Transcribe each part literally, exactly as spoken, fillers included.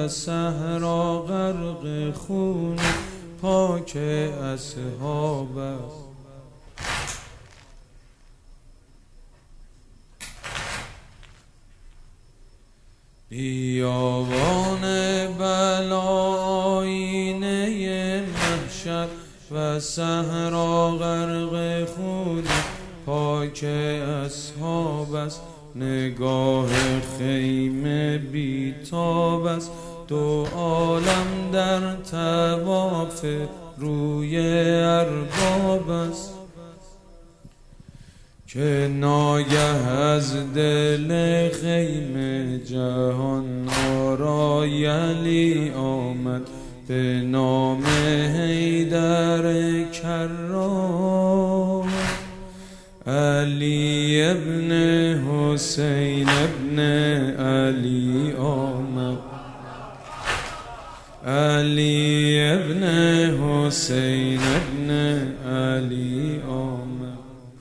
و صحرا غرق خون پاک اصحاب است. بیابان بلا آینه محشر و صحرا غرق خون پاک اصحاب است. نگاه خیمه بیتاب است، دو عالم در طواف روی ارباب است. که ناگه از دل خیمه جهان آرای علی آمد به نام حیدر کرام. علی ابن حسین ابن علی آمد، علی ابن حسین ابن علی آمد.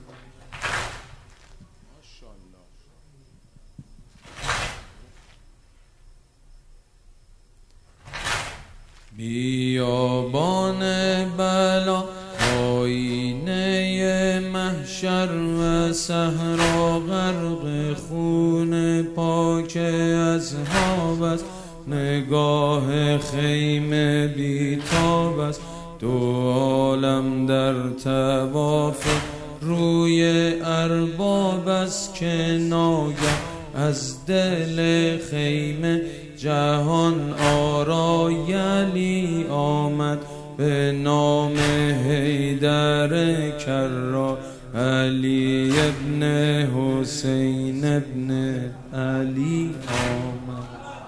بیابان بلا آینه محشر و صحرا غرق خون پاک اصحاب است. نگاه خیمه بیتاب است، دو عالم در طواف روی ارباب است. که ناگه از دل خیمه جهان آرای علی آمد به نام حیدر کرار. علی ابن حسین ابن علی آمد.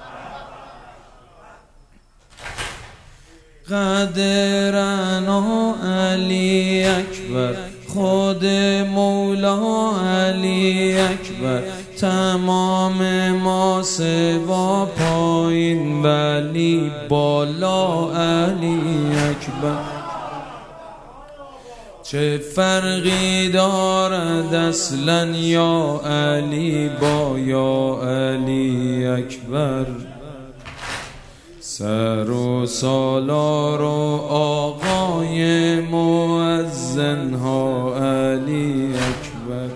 قدرنا علی اکبر، خود مولا علی اکبر. تمام ما سوا پایین ولی بالا علی اکبر. چه فرقی دارد اصلا یا علی با یا علی اکبر؟ سر و سالار و آقای مؤذن ها علی اکبر.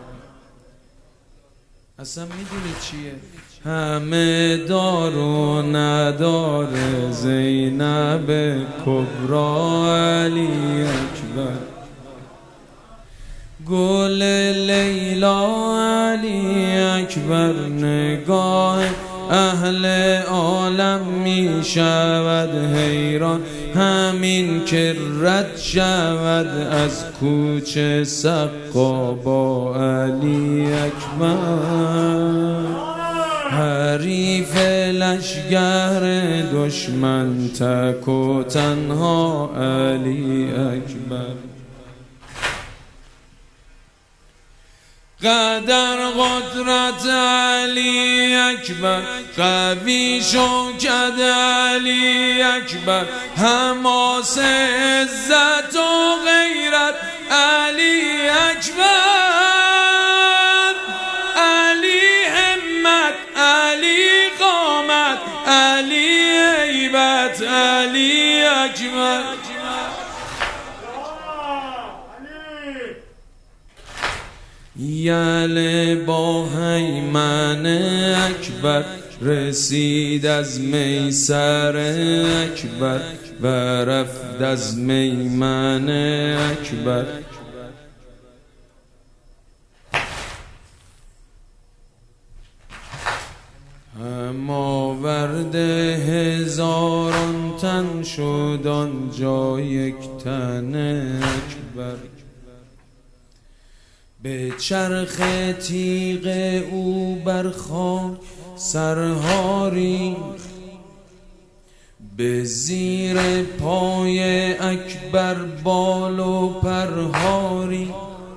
اصلا میدونی چیه؟ همه دار و ندار زینب کبرا علی اکبر. گل لیلا علی اکبر. نگاه اهل عالم می شود حیران، همین که رد شود از کوچه سقا با علی اکبر. حریف لشگر دشمن تک و تنها علی اکبر. قدر قدرت علی اکبر، قوی شوکت علی اکبر. حماس عزت و غیرت علی اکبر. علی همت، علی قامت، علی هیبت علی اکبر. یله با هیمن اکبر رسید از میسر اکبر و رفت از میمن اکبر. هم آورد هزاران تن شد آنجا یک تن اکبر. به چرخ تیغ او بر خاک سرها ریخت، به زیر پای اکبر بال و پرها ریخت.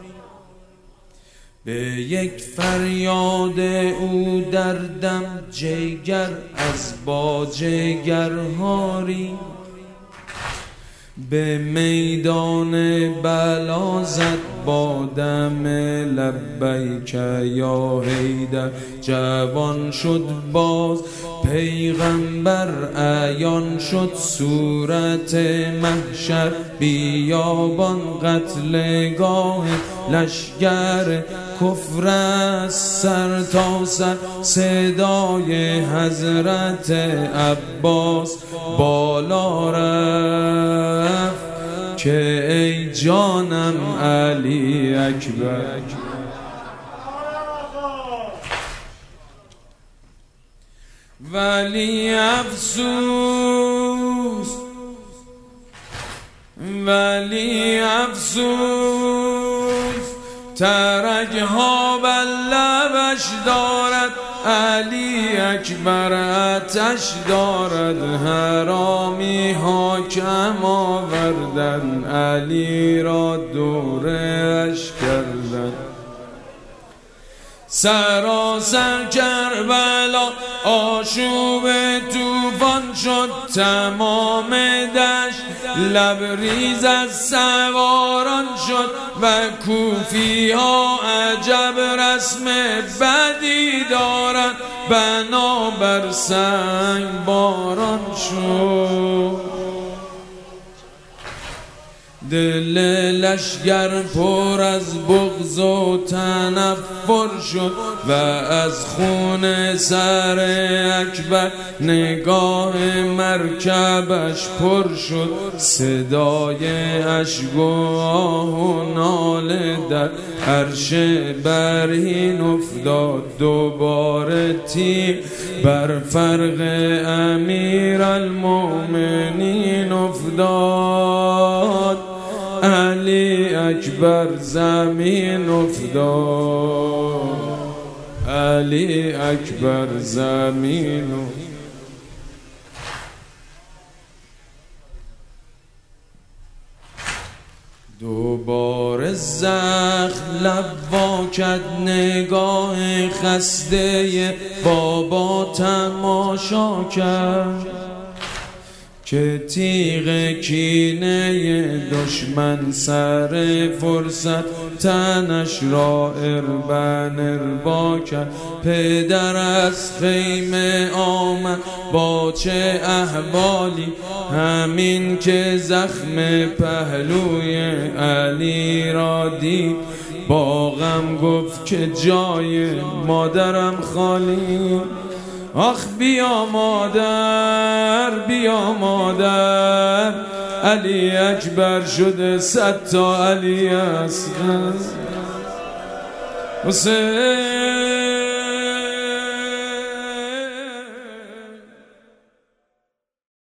به یک فریاد او در دم جگر از با جگرها ریخت. به میدان بلا زد با دم لبیک یا حیدر جوان شد باز پیغمبر عیان شد صورت محشر بیابان قتلگاه لشگر کفر از سر تا سر صدای حضرت عباس بالا رفت که ای جانم علی اکبر ولی افسوس ولی افسوس ترکها بر لبش دارد علی اکبر آتش دارد حرامی ها کم آوردن علی را دورش کردن سراسر کربلا آشوب طوفان شد تمام دشت لبریز از سواران شد و کوفی ها عجب رسم بدی دارند بنابر سنگ باران شد دل لشگر پر از بغض و تنفر شد و از خون سر اکبر نگاه مرکبش پر شد صدای اشک و آه و ناله در عرش برهین افتاد دوباره تیر بر فرق امیر المؤمنین افتاد علی اکبر زمین افتاد علی اکبر زمین افتاد دوباره زخم لب وا کرد نگاه خسته بابا تماشا کرد که تیغ کینه دشمن سر فرصت تنش را اربن اربا کرد پدر از خیمه آمد با چه احوالی همین که زخم پهلوی علی را دید با غم گفت که جای مادرم خالی آخ بیا مادر بیا مادر علی اکبر شده صد تا علی اصغر حسین